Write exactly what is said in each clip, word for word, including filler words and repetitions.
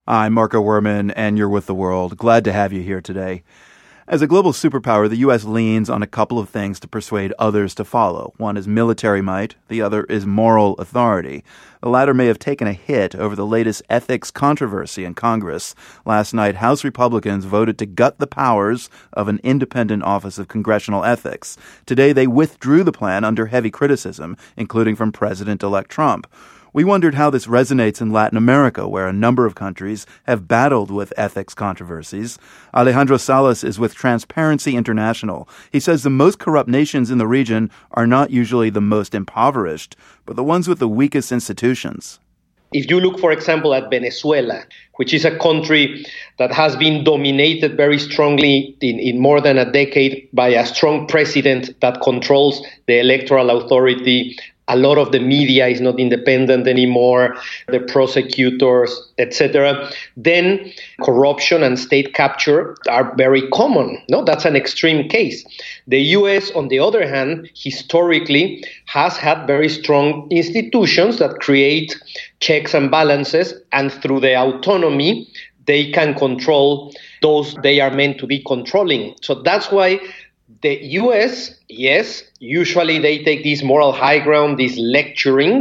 I'm Marco Werman, and you're with The World. Glad to have you here today. As a global superpower, the U S leans on a couple of things to persuade others to follow. One is military might, the other is moral authority. The latter may have taken a hit over the latest ethics controversy in Congress. Last night, House Republicans voted to gut the powers of an independent Office of Congressional Ethics. Today, they withdrew the plan under heavy criticism, including from President-elect Trump. We wondered how this resonates in Latin America, where a number of countries have battled with ethics controversies. Alejandro Salas is with Transparency International. He says the most corrupt nations in the region are not usually the most impoverished, but the ones with the weakest institutions. If you look, for example, at Venezuela, which is a country that has been dominated very strongly in, in more than a decade by a strong president that controls the electoral authority. A lot of the media is not independent anymore, the prosecutors, et cetera. Then corruption and state capture are very common. No, that's an extreme case. The U S, on the other hand, historically has had very strong institutions that create checks and balances, and through the autonomy, they can control those they are meant to be controlling. So that's why the U S, yes, usually they take this moral high ground, this lecturing,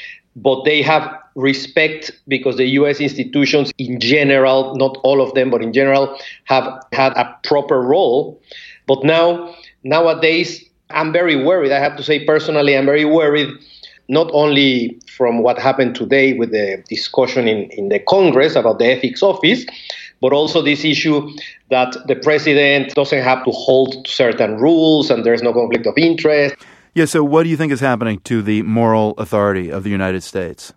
but they have respect because the U S institutions in general, not all of them, but in general, have had a proper role. But now, nowadays, I'm very worried. I have to say personally, I'm very worried, not only from what happened today with the discussion in, in the Congress about the ethics office, but also this issue that the president doesn't have to hold to certain rules and there's no conflict of interest. Yeah, so what do you think is happening to the moral authority of the United States?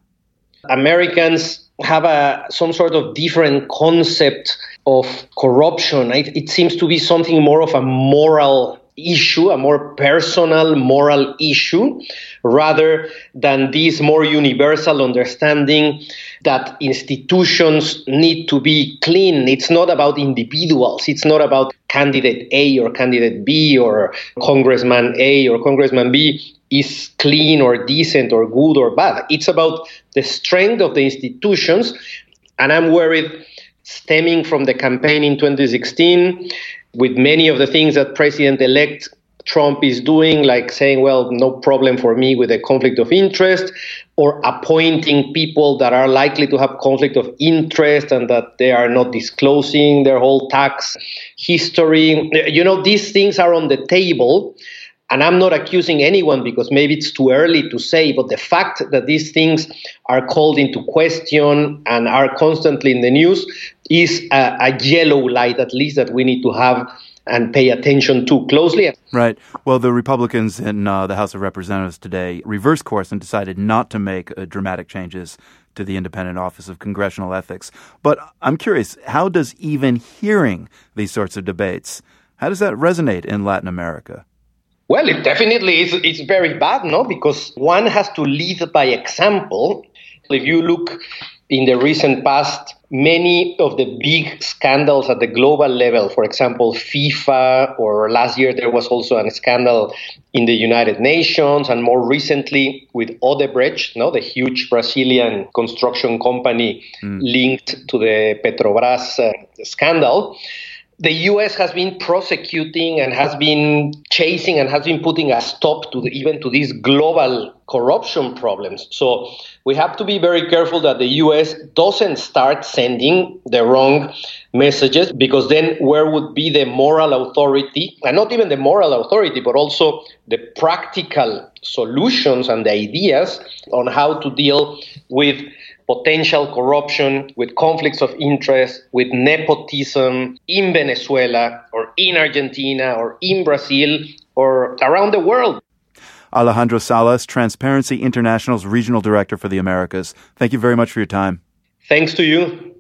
Americans have a some sort of different concept of corruption. It, it seems to be something more of a moral issue, a more personal moral issue, rather than this more universal understanding that institutions need to be clean. It's not about individuals. It's not about candidate A or candidate B or Congressman A or Congressman B is clean or decent or good or bad. It's about the strength of the institutions. And I'm worried, stemming from the campaign in twenty sixteen, with many of the things that President-elect Trump is doing, like saying, well, no problem for me with a conflict of interest, or appointing people that are likely to have conflict of interest and that they are not disclosing their whole tax history. You know, these things are on the table. And I'm not accusing anyone because maybe it's too early to say, but the fact that these things are called into question and are constantly in the news is a, a yellow light, at least, that we need to have and pay attention to closely. Right. Well, the Republicans in uh, the House of Representatives today reversed course and decided not to make uh, dramatic changes to the Independent Office of Congressional Ethics. But I'm curious, how does even hearing these sorts of debates, how does that resonate in Latin America? Well, it definitely is. It's very bad, no? Because one has to lead by example. If you look in the recent past, many of the big scandals at the global level, for example, FIFA, or last year there was also a scandal in the United Nations, and more recently with Odebrecht, no, the huge Brazilian construction company mm. linked to the Petrobras uh, scandal. The U S has been prosecuting and has been chasing and has been putting a stop to the, even to these global corruption problems. So we have to be very careful that the U S doesn't start sending the wrong messages, because then where would be the moral authority, and not even the moral authority, but also the practical solutions and the ideas on how to deal with potential corruption, with conflicts of interest, with nepotism in Venezuela or in Argentina or in Brazil or around the world. Alejandro Salas, Transparency International's Regional Director for the Americas. Thank you very much for your time. Thanks to you.